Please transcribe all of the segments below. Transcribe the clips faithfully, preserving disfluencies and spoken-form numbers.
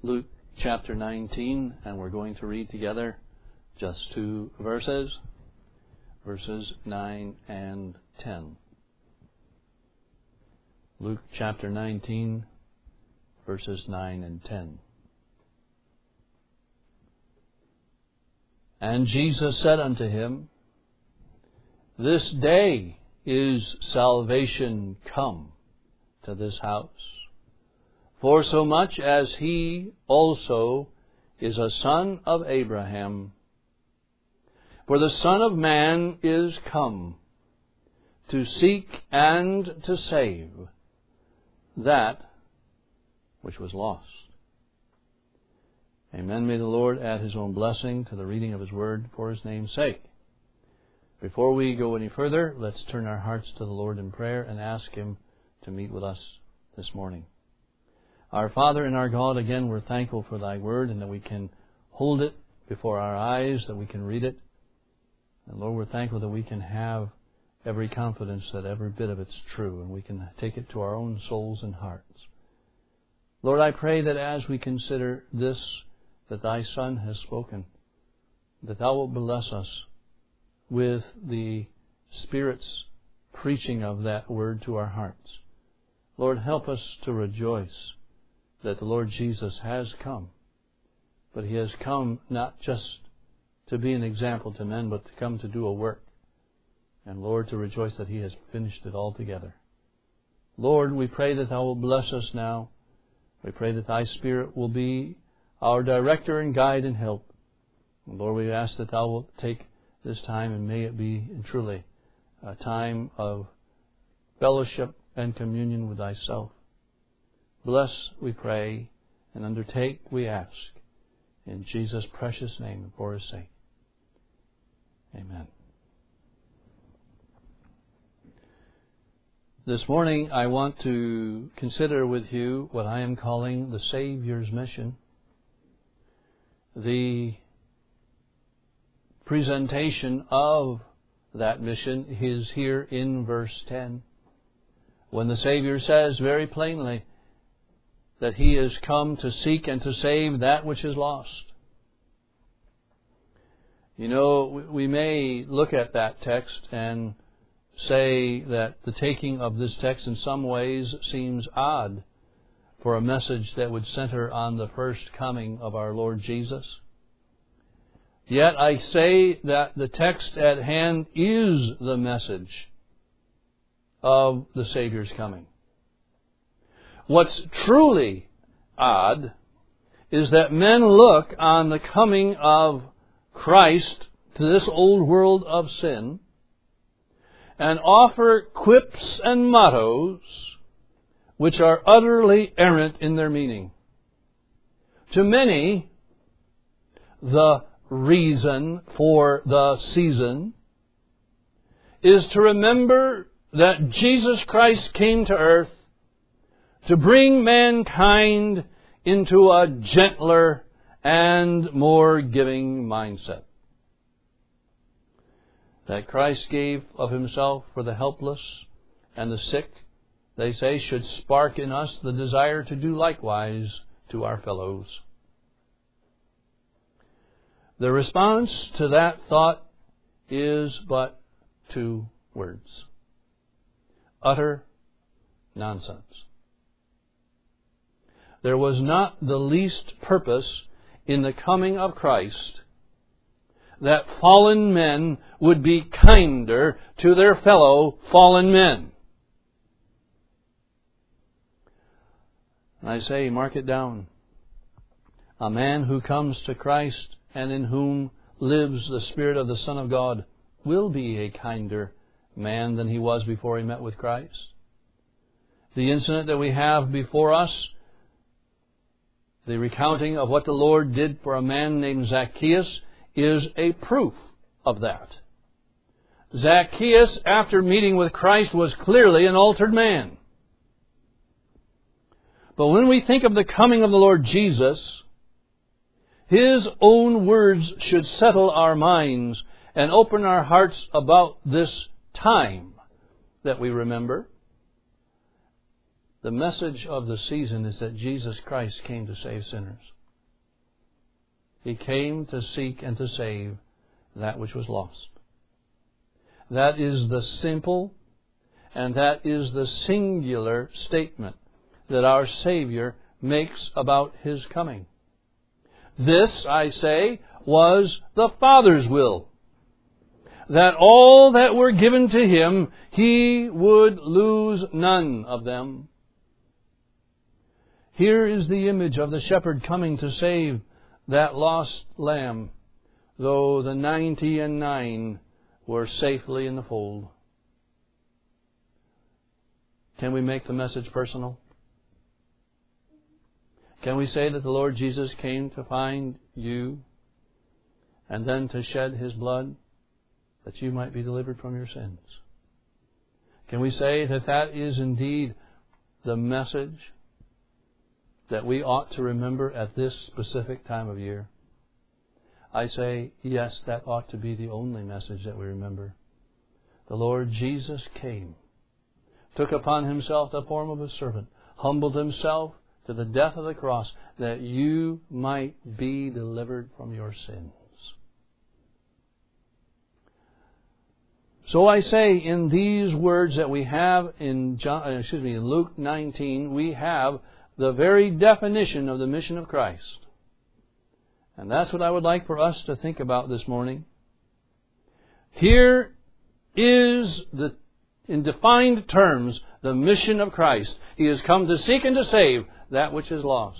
Luke chapter nineteen, and we're going to read together just two verses, verses nine and ten. Luke chapter nineteen, verses nine and ten. And Jesus said unto him, This day is salvation come to this house, forsomuch as he also is a son of Abraham. For the Son of Man is come to seek and to save that which was lost. Amen. May the Lord add His own blessing to the reading of His Word for His name's sake. Before we go any further, let's turn our hearts to the Lord in prayer and ask Him to meet with us this morning. Our Father and our God, again, we're thankful for Thy Word and that we can hold it before our eyes, that we can read it. And Lord, we're thankful that we can have every confidence that every bit of it's true, and we can take it to our own souls and hearts. Lord, I pray that as we consider this that Thy Son has spoken, that Thou wilt bless us with the Spirit's preaching of that Word to our hearts. Lord, help us to rejoice that the Lord Jesus has come, but He has come not just to be an example to men, but to come to do a work. And Lord, to rejoice that He has finished it altogether. Lord, we pray that Thou wilt bless us now. We pray that Thy Spirit will be our director and guide and help. And Lord, we ask that Thou wilt take this time, and may it be truly a time of fellowship and communion with Thyself. Bless, we pray, and undertake, we ask, in Jesus' precious name and for His sake. Amen. This morning I want to consider with you what I am calling the Savior's mission. The presentation of that mission is here in verse ten, when the Savior says very plainly that He is come to seek and to save that which is lost. You know, we may look at that text and say that the taking of this text in some ways seems odd for a message that would center on the first coming of our Lord Jesus. Yet I say that the text at hand is the message of the Savior's coming. What's truly odd is that men look on the coming of Christ to this old world of sin and offer quips and mottos which are utterly errant in their meaning. To many, the reason for the season is to remember that Jesus Christ came to earth to bring mankind into a gentler and more giving mindset. That Christ gave of Himself for the helpless and the sick, they say, should spark in us the desire to do likewise to our fellows. The response to that thought is but two words: utter nonsense. There was not the least purpose in the coming of Christ that fallen men would be kinder to their fellow fallen men. I say, mark it down. A man who comes to Christ and in whom lives the Spirit of the Son of God will be a kinder man than he was before he met with Christ. The incident that we have before us, the recounting of what the Lord did for a man named Zacchaeus, is a proof of that. Zacchaeus, after meeting with Christ, was clearly an altered man. But when we think of the coming of the Lord Jesus, His own words should settle our minds and open our hearts about this time that we remember. The message of the season is that Jesus Christ came to save sinners. He came to seek and to save that which was lost. That is the simple and that is the singular statement that our Savior makes about His coming. This, I say, was the Father's will, that all that were given to Him, He would lose none of them. Here is the image of the shepherd coming to save that lost lamb, though the ninety and nine were safely in the fold. Can we make the message personal? Can we say that the Lord Jesus came to find you and then to shed His blood that you might be delivered from your sins? Can we say that that is indeed the message that we ought to remember at this specific time of year? I say, yes, that ought to be the only message that we remember. The Lord Jesus came, took upon Himself the form of a servant, humbled Himself to the death of the cross, that you might be delivered from your sins. So I say, in these words that we have in John, excuse me, in Luke nineteen, we have the very definition of the mission of Christ. And that's what I would like for us to think about this morning. Here is, the, in defined terms, the mission of Christ. He has come to seek and to save that which is lost.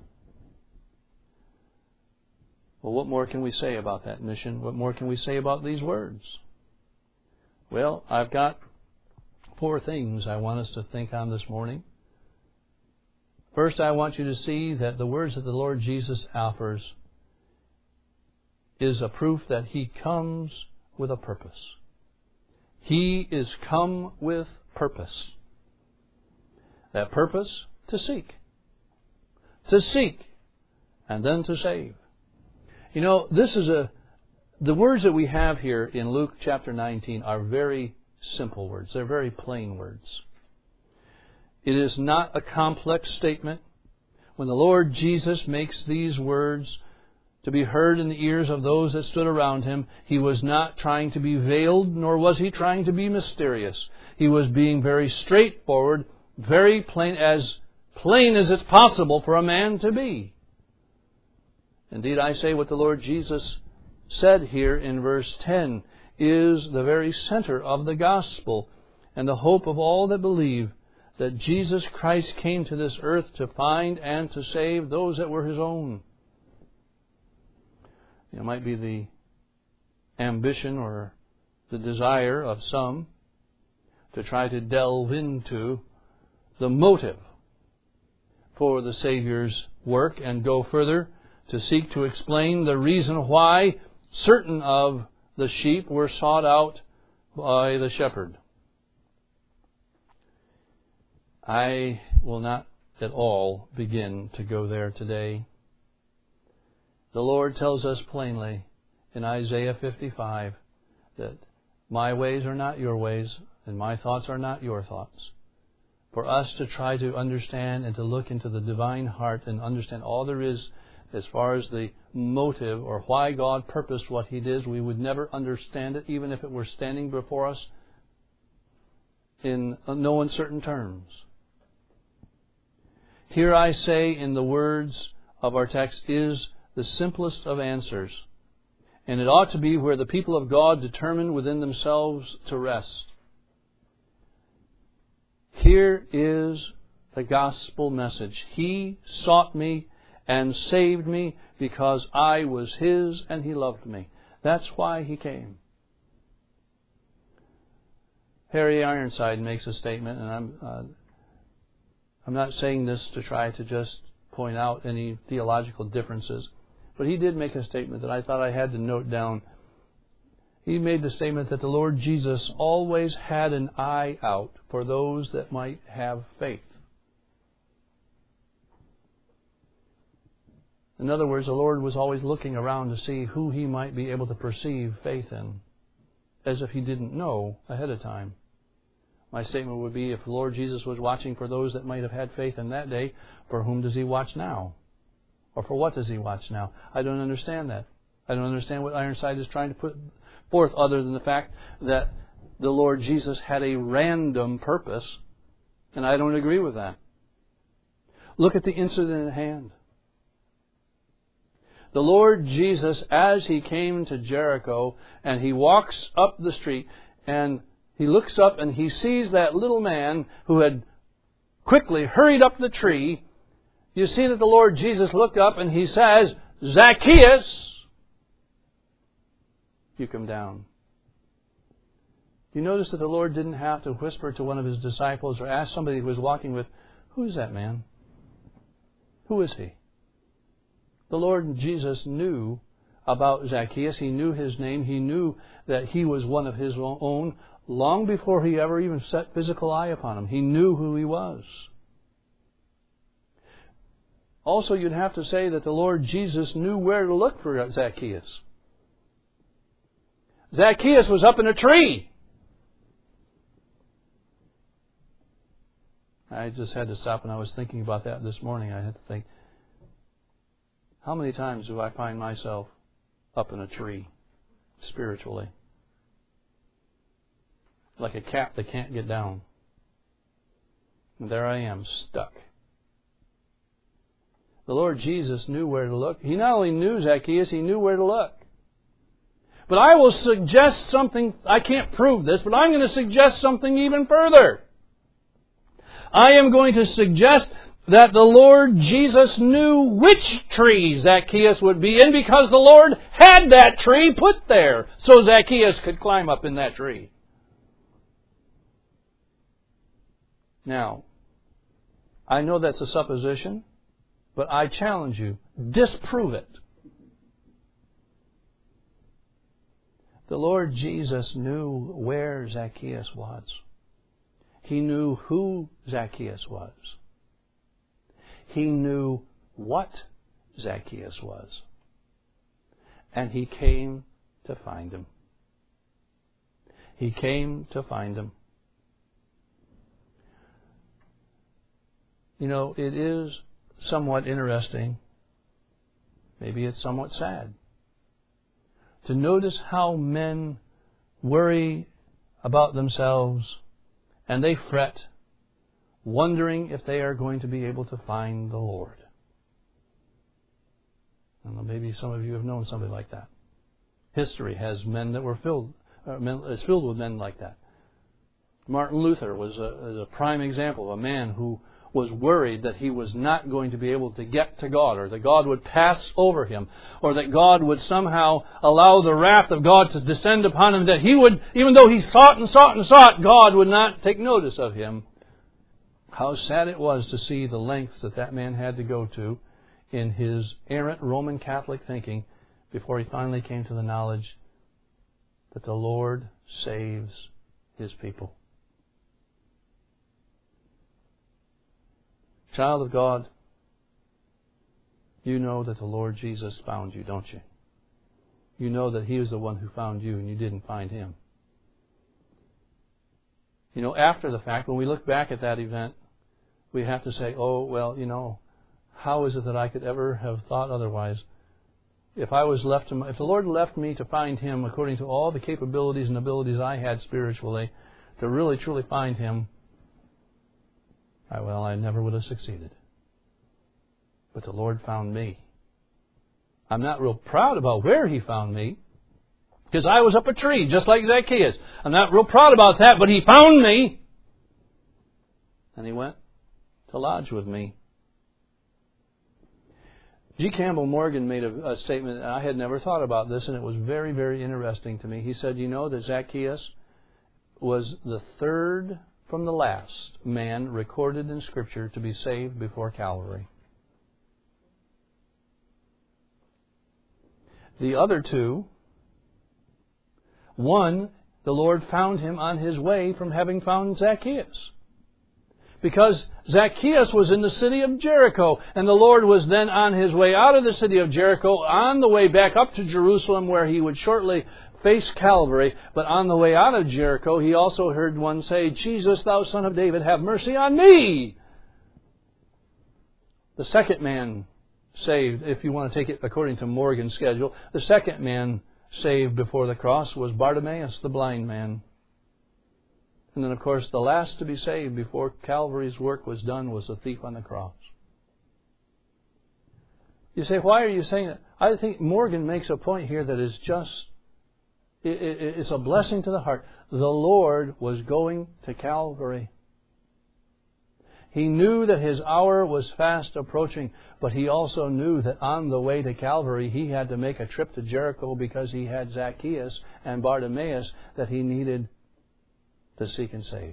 Well, what more can we say about that mission? What more can we say about these words? Well, I've got four things I want us to think on this morning. First, I want you to see that the words that the Lord Jesus offers is a proof that He comes with a purpose. He is come with purpose. That purpose, to seek. To seek and then to save. You know, this is a, the words that we have here in Luke chapter nineteen are very simple words. They're very plain words. It is not a complex statement. When the Lord Jesus makes these words to be heard in the ears of those that stood around Him, He was not trying to be veiled, nor was He trying to be mysterious. He was being very straightforward, very plain, as plain as it's possible for a man to be. Indeed, I say what the Lord Jesus said here in verse ten is the very center of the gospel and the hope of all that believe, that Jesus Christ came to this earth to find and to save those that were His own. It might be the ambition or the desire of some to try to delve into the motive for the Savior's work and go further to seek to explain the reason why certain of the sheep were sought out by the shepherd. I will not at all begin to go there today. The Lord tells us plainly in Isaiah fifty-five that my ways are not your ways and my thoughts are not your thoughts. For us to try to understand and to look into the divine heart and understand all there is as far as the motive or why God purposed what He did, we would never understand it, even if it were standing before us in no uncertain terms. Here I say in the words of our text is the simplest of answers. And it ought to be where the people of God determine within themselves to rest. Here is the gospel message. He sought me and saved me because I was His and He loved me. That's why He came. Harry Ironside makes a statement, and I'm uh, I'm not saying this to try to just point out any theological differences, but he did make a statement that I thought I had to note down. He made the statement that the Lord Jesus always had an eye out for those that might have faith. In other words, the Lord was always looking around to see who He might be able to perceive faith in, as if He didn't know ahead of time. My statement would be, if the Lord Jesus was watching for those that might have had faith in that day, for whom does He watch now? Or for what does He watch now? I don't understand that. I don't understand what Ironside is trying to put forth, other than the fact that the Lord Jesus had a random purpose, and I don't agree with that. Look at the incident at hand. The Lord Jesus, as He came to Jericho, and He walks up the street, and He looks up and He sees that little man who had quickly hurried up the tree. You see that the Lord Jesus looked up and He says, "Zacchaeus, you come down." You notice that the Lord didn't have to whisper to one of His disciples or ask somebody who was walking with, "Who is that man? Who is he?" The Lord Jesus knew about Zacchaeus. He knew his name. He knew that he was one of His own long before He ever even set physical eye upon him. He knew who he was. Also, you'd have to say that the Lord Jesus knew where to look for Zacchaeus. Zacchaeus was up in a tree. I just had to stop, and I was thinking about that this morning. I had to think, how many times do I find myself up in a tree, spiritually? Like a cat that can't get down. And there I am, stuck. The Lord Jesus knew where to look. He not only knew Zacchaeus, He knew where to look. But I will suggest something, I can't prove this, but I'm going to suggest something even further. I am going to suggest that the Lord Jesus knew which tree Zacchaeus would be in, because the Lord had that tree put there so Zacchaeus could climb up in that tree. Now, I know that's a supposition, but I challenge you, disprove it. The Lord Jesus knew where Zacchaeus was. He knew who Zacchaeus was. He knew what Zacchaeus was. And He came to find him. He came to find him. You know, it is somewhat interesting, maybe it's somewhat sad, to notice how men worry about themselves and they fret, wondering if they are going to be able to find the Lord. I don't know, maybe some of you have known somebody like that. History has men that were filled, uh, men, is filled with men like that. Martin Luther was a, a prime example of a man who was worried that he was not going to be able to get to God, or that God would pass over him, or that God would somehow allow the wrath of God to descend upon him, that he would, even though he sought and sought and sought, God would not take notice of him. How sad it was to see the lengths that that man had to go to in his errant Roman Catholic thinking before he finally came to the knowledge that the Lord saves His people. Child of God, you know that the Lord Jesus found you, don't you? You know that He was the one who found you and you didn't find Him. You know, after the fact, when we look back at that event, we have to say, oh, well, you know, how is it that I could ever have thought otherwise? If I was left to, if the Lord left me to find Him according to all the capabilities and abilities I had spiritually, to really truly find Him, I, well, I never would have succeeded. But the Lord found me. I'm not real proud about where He found me, because I was up a tree, just like Zacchaeus. I'm not real proud about that, but He found me. And He went to lodge with me. G. Campbell Morgan made a, a statement, and I had never thought about this, and it was very, very interesting to me. He said, you know that Zacchaeus was the third from the last man recorded in Scripture to be saved before Calvary. The other two, one, the Lord found him on his way from having found Zacchaeus. Because Zacchaeus was in the city of Jericho, and the Lord was then on His way out of the city of Jericho, on the way back up to Jerusalem, where He would shortly face Calvary, but on the way out of Jericho, he also heard one say, "Jesus, thou Son of David, have mercy on me." The second man saved, if you want to take it according to Morgan's schedule, the second man saved before the cross was Bartimaeus, the blind man. And then, of course, the last to be saved before Calvary's work was done was the thief on the cross. You say, why are you saying that? I think Morgan makes a point here that is just, it, it, it's a blessing to the heart. The Lord was going to Calvary. He knew that His hour was fast approaching, but He also knew that on the way to Calvary, He had to make a trip to Jericho because He had Zacchaeus and Bartimaeus that He needed to seek and save.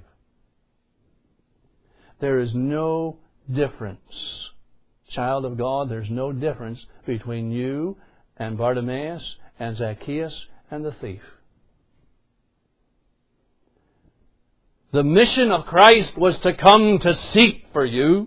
There is no difference. Child of God, there's no difference between you and Bartimaeus and Zacchaeus and the thief. The mission of Christ was to come to seek for you.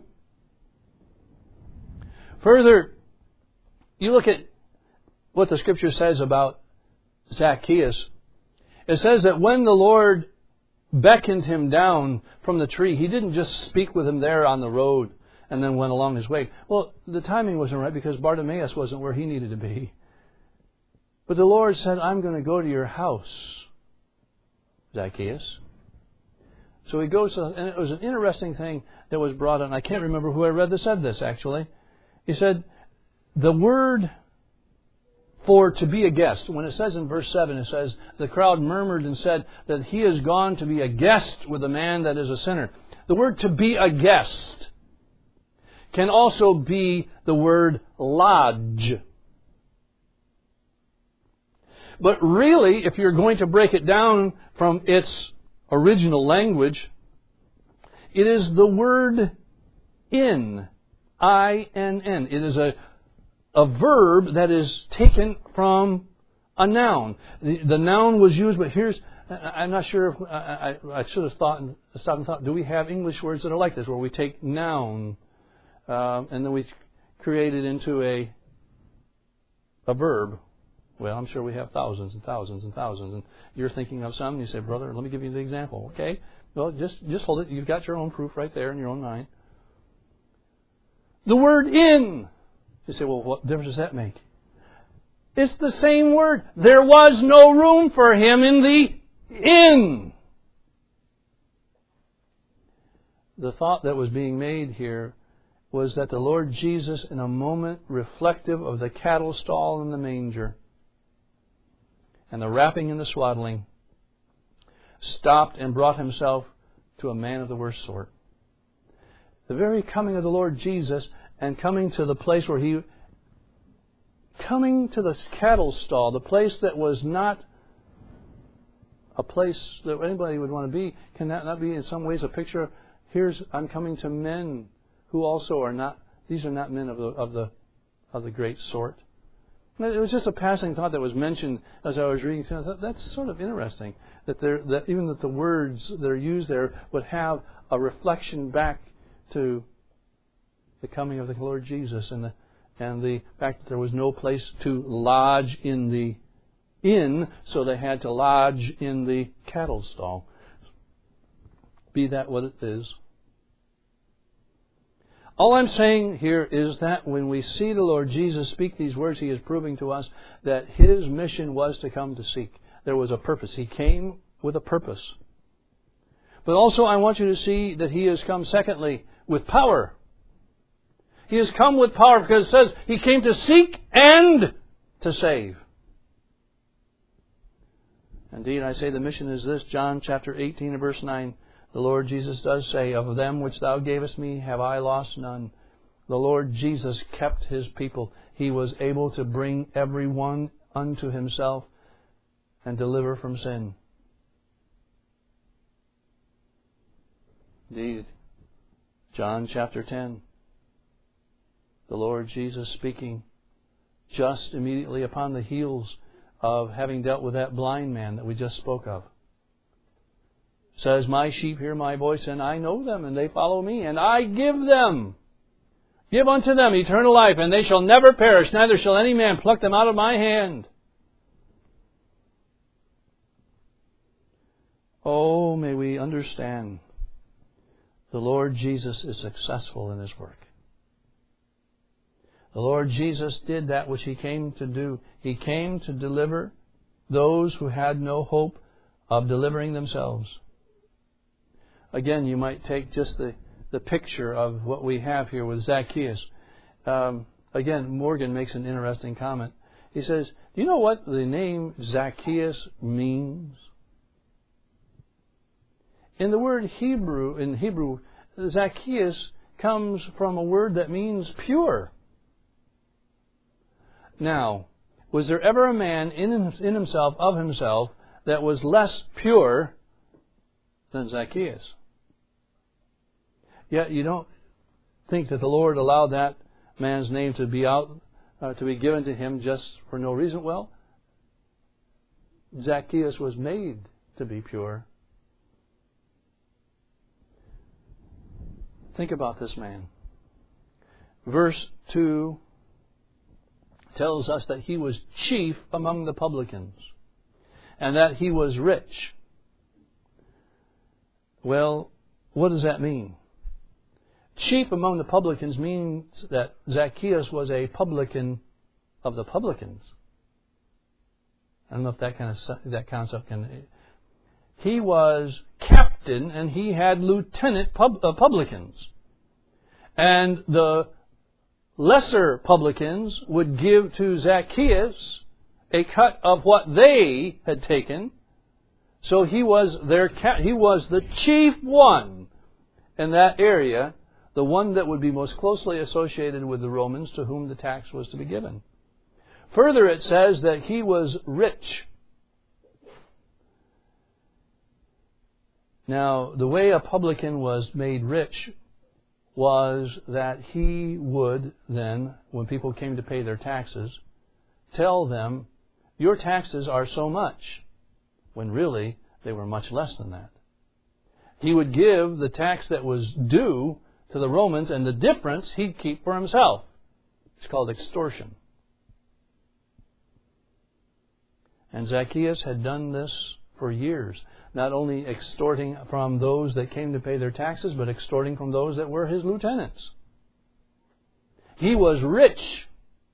Further, you look at what the Scripture says about Zacchaeus. It says that when the Lord beckoned him down from the tree, He didn't just speak with him there on the road and then went along his way. Well, the timing wasn't right because Bartimaeus wasn't where he needed to be. But the Lord said, "I'm going to go to your house, Zacchaeus." So he goes, to, and it was an interesting thing that was brought in. I can't remember who I read that said this, actually. He said, the word for to be a guest, when it says in verse seven, it says, the crowd murmured and said that he is gone to be a guest with a man that is a sinner. The word to be a guest can also be the word lodge. But really, if you're going to break it down from its original language, it is the word in. I N N. It is a, a verb that is taken from a noun. The, the noun was used, but here's, I'm not sure if, I, I, I should have thought, stopped and thought, do we have English words that are like this, where we take noun, uh, and then we create it into a, a verb? Well, I'm sure we have thousands and thousands and thousands. And you're thinking of some, and you say, brother, let me give you the example. Okay? Well, just, just hold it. You've got your own proof right there in your own mind. The word in. You say, well, what difference does that make? It's the same word. There was no room for him in the inn. The thought that was being made here was that the Lord Jesus, in a moment reflective of the cattle stall and the manger, and the wrapping and the swaddling, stopped and brought Himself to a man of the worst sort. The very coming of the Lord Jesus and coming to the place where He, coming to the cattle stall, the place that was not a place that anybody would want to be, can that not be in some ways a picture of, here's, I'm coming to men who also are not, these are not men of the, of the, of the great sort. It was just a passing thought that was mentioned as I was reading. I thought, that's sort of interesting that there, that even that the words that are used there would have a reflection back to the coming of the Lord Jesus and the and the fact that there was no place to lodge in the inn, so they had to lodge in the cattle stall. Be that what it is. All I'm saying here is that when we see the Lord Jesus speak these words, He is proving to us that His mission was to come to seek. There was a purpose. He came with a purpose. But also I want you to see that He has come, secondly, with power. He has come with power because it says He came to seek and to save. Indeed, I say the mission is this. John chapter eighteen and verse nine. The Lord Jesus does say, of them which Thou gavest me have I lost none. The Lord Jesus kept His people. He was able to bring every one unto Himself and deliver from sin. Indeed, John chapter ten. The Lord Jesus speaking just immediately upon the heels of having dealt with that blind man that we just spoke of. Says, my sheep hear my voice, and I know them, and they follow me, and I give them, give unto them eternal life, and they shall never perish, neither shall any man pluck them out of my hand. Oh, may we understand the Lord Jesus is successful in His work. The Lord Jesus did that which He came to do. He came to deliver those who had no hope of delivering themselves. Again, you might take just the, the picture of what we have here with Zacchaeus. Um, again, Morgan makes an interesting comment. He says, do you know what the name Zacchaeus means? In the word Hebrew, in Hebrew, Zacchaeus comes from a word that means pure. Now, was there ever a man in, in himself, of himself, that was less pure than Zacchaeus? Yet you don't think that the Lord allowed that man's name to be out, uh, to be given to him just for no reason. Well, Zacchaeus was made to be pure. Think about this man. Verse two tells us that he was chief among the publicans and that he was rich. Well, what does that mean? Chief among the publicans means that Zacchaeus was a publican of the publicans. I don't know if that kind of that concept can. He was captain and he had lieutenant pub, uh, publicans, and the lesser publicans would give to Zacchaeus a cut of what they had taken. So he was their he was the chief one in that area, the one that would be most closely associated with the Romans to whom the tax was to be given. Further, it says that he was rich. Now, the way a publican was made rich was that he would then, when people came to pay their taxes, tell them, your taxes are so much, when really they were much less than that. He would give the tax that was due to the Romans, and the difference he'd keep for himself. It's called extortion. And Zacchaeus had done this for years, not only extorting from those that came to pay their taxes, but extorting from those that were his lieutenants. He was rich.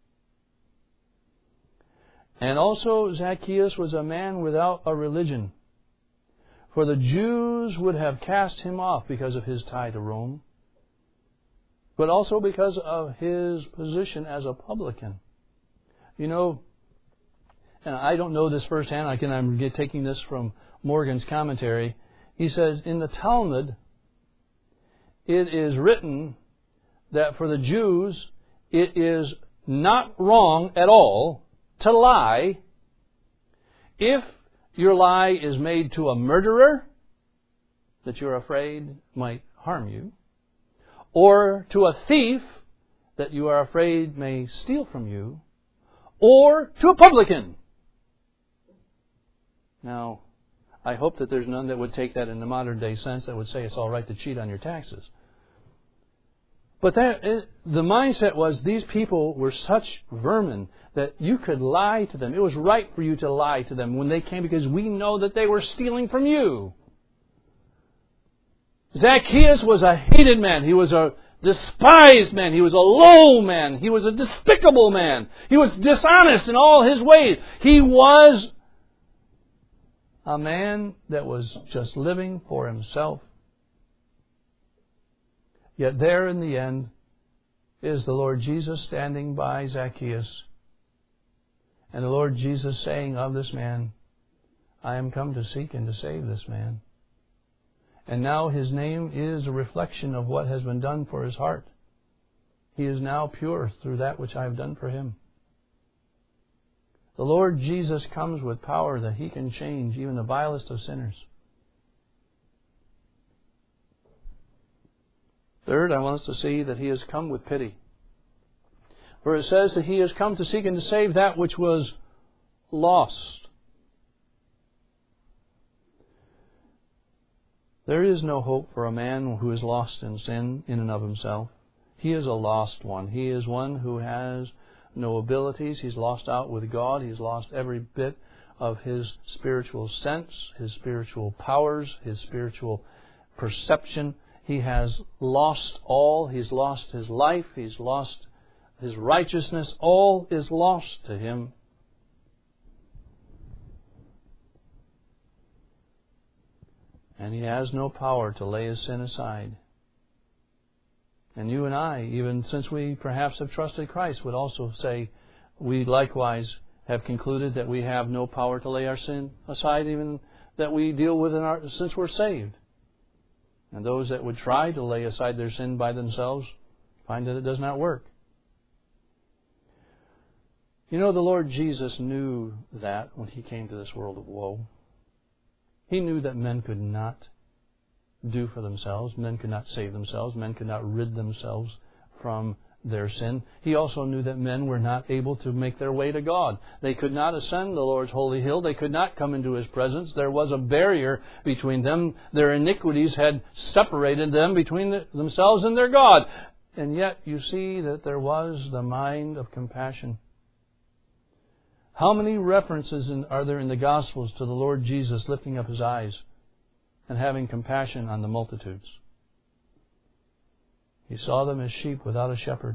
And also Zacchaeus was a man without a religion. For the Jews would have cast him off because of his tie to Rome, but also because of his position as a publican. You know, and I don't know this firsthand, I can, I'm taking this from Morgan's commentary. He says, in the Talmud, it is written that for the Jews, it is not wrong at all to lie if your lie is made to a murderer that you're afraid might harm you, or to a thief that you are afraid may steal from you, or to a publican. Now, I hope that there's none that would take that in the modern day sense that would say it's all right to cheat on your taxes. But that, it, the mindset was these people were such vermin that you could lie to them. It was right for you to lie to them when they came because we know that they were stealing from you. Zacchaeus was a hated man. He was a despised man. He was a low man. He was a despicable man. He was dishonest in all his ways. He was a man that was just living for himself. Yet there in the end is the Lord Jesus standing by Zacchaeus. And the Lord Jesus saying of this man, I am come to seek and to save this man. And now his name is a reflection of what has been done for his heart. He is now pure through that which I have done for him. The Lord Jesus comes with power that He can change even the vilest of sinners. Third, I want us to see that He has come with pity. For it says that He has come to seek and to save that which was lost. There is no hope for a man who is lost in sin in and of himself. He is a lost one. He is one who has no abilities. He's lost out with God. He's lost every bit of his spiritual sense, his spiritual powers, his spiritual perception. He has lost all. He's lost his life. He's lost his righteousness. All is lost to him. And he has no power to lay his sin aside. And you and I, even since we perhaps have trusted Christ, would also say we likewise have concluded that we have no power to lay our sin aside, even that we deal with in our, since we're saved. And those that would try to lay aside their sin by themselves find that it does not work. You know, the Lord Jesus knew that when He came to this world of woe. He knew that men could not do for themselves. Men could not save themselves. Men could not rid themselves from their sin. He also knew that men were not able to make their way to God. They could not ascend the Lord's holy hill. They could not come into His presence. There was a barrier between them. Their iniquities had separated them between the, themselves and their God. And yet you see that there was the mind of compassion. How many references in, are there in the Gospels to the Lord Jesus lifting up His eyes and having compassion on the multitudes? He saw them as sheep without a shepherd.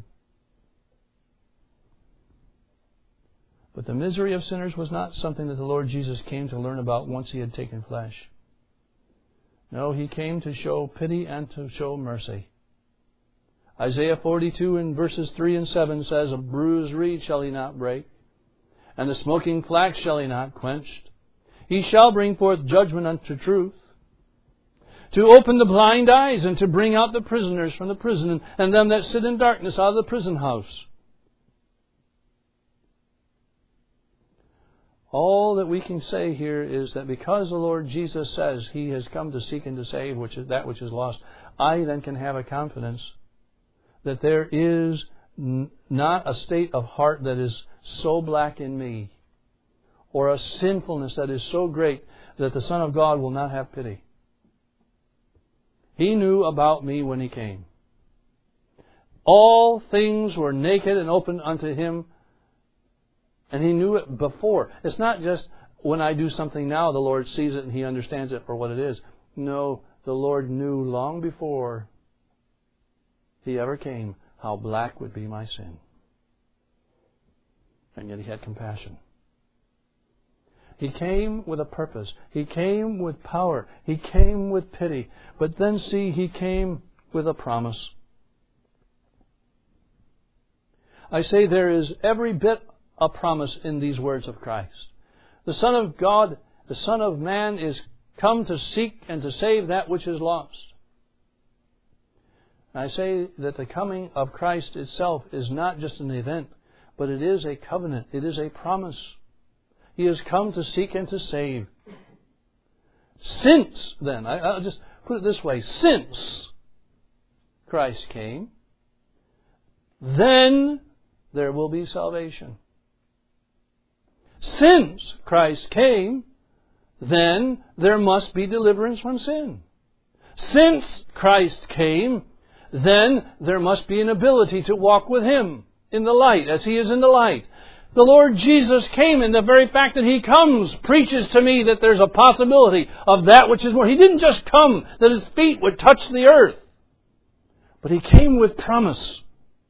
But the misery of sinners was not something that the Lord Jesus came to learn about once He had taken flesh. No, He came to show pity and to show mercy. Isaiah forty-two in verses three and seven says, "A bruised reed shall He not break, and the smoking flax shall He not quench. He shall bring forth judgment unto truth, to open the blind eyes, and to bring out the prisoners from the prison, and them that sit in darkness out of the prison house." All that we can say here is that because the Lord Jesus says He has come to seek and to save which is that which is lost, I then can have a confidence that there is n- not a state of heart that is so black in me, or a sinfulness that is so great that the Son of God will not have pity. He knew about me when He came. All things were naked and open unto Him, and He knew it before. It's not just when I do something now, the Lord sees it and He understands it for what it is. No, the Lord knew long before He ever came how black would be my sin. And yet He had compassion. He came with a purpose. He came with power. He came with pity. But then see, He came with a promise. I say there is every bit a promise in these words of Christ. The Son of God, the Son of Man, is come to seek and to save that which is lost. I say that the coming of Christ itself is not just an event, but it is a covenant. It is a promise. He has come to seek and to save. Since then, I, I'll just put it this way, since Christ came, then there will be salvation. Since Christ came, then there must be deliverance from sin. Since Christ came, then there must be an ability to walk with Him in the light as He is in the light. The Lord Jesus came, and the very fact that He comes preaches to me that there's a possibility of that which is more. He didn't just come that His feet would touch the earth, but He came with promise.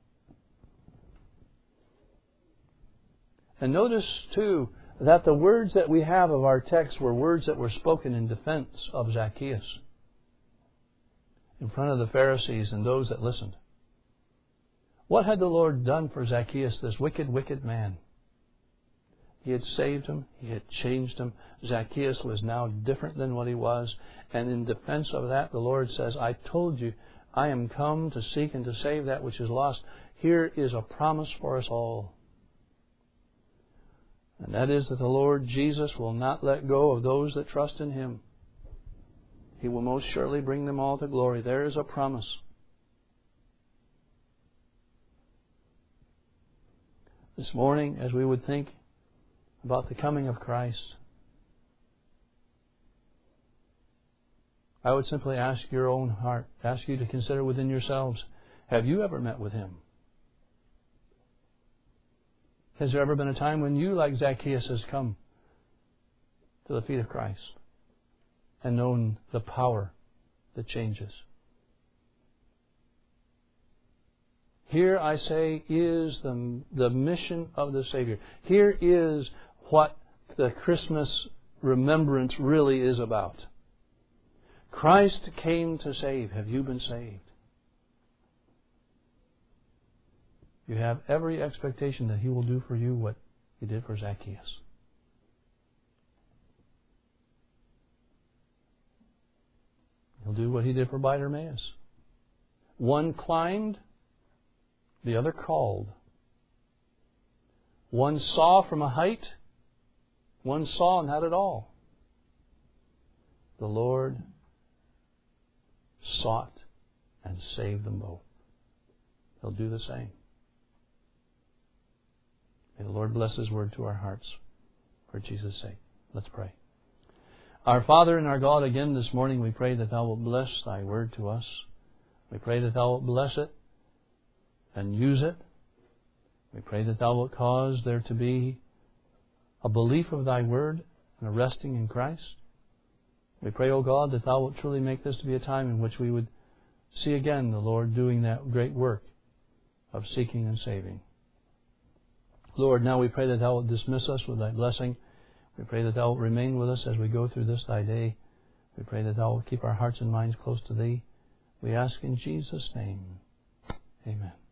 And notice, too, that the words that we have of our text were words that were spoken in defense of Zacchaeus in front of the Pharisees and those that listened. What had the Lord done for Zacchaeus, this wicked, wicked man? He had saved him. He had changed him. Zacchaeus was now different than what he was. And in defense of that, the Lord says, I told you, I am come to seek and to save that which is lost. Here is a promise for us all. And that is that the Lord Jesus will not let go of those that trust in Him. He will most surely bring them all to glory. There is a promise. This morning, as we would think about the coming of Christ, I would simply ask your own heart, ask you to consider within yourselves, have you ever met with Him? Has there ever been a time when you, like Zacchaeus, has come to the feet of Christ and known the power that changes. Here, I say, is the, the mission of the Savior. Here is what the Christmas remembrance really is about. Christ came to save. Have you been saved? You have every expectation that He will do for you what He did for Zacchaeus. He'll do what He did for Bartimaeus. One climbed, the other called. One saw from a height, one saw not at all. The Lord sought and saved them both. He'll do the same. May the Lord bless His word to our hearts for Jesus' sake. Let's pray. Our Father and our God, again this morning we pray that Thou wilt bless Thy word to us. We pray that Thou wilt bless it and use it. We pray that Thou wilt cause there to be a belief of Thy word and a resting in Christ. We pray, O God, that Thou wilt truly make this to be a time in which we would see again the Lord doing that great work of seeking and saving. Lord, now we pray that Thou wilt dismiss us with Thy blessing. We pray that Thou wilt remain with us as we go through this Thy day. We pray that Thou wilt keep our hearts and minds close to Thee. We ask in Jesus' name. Amen.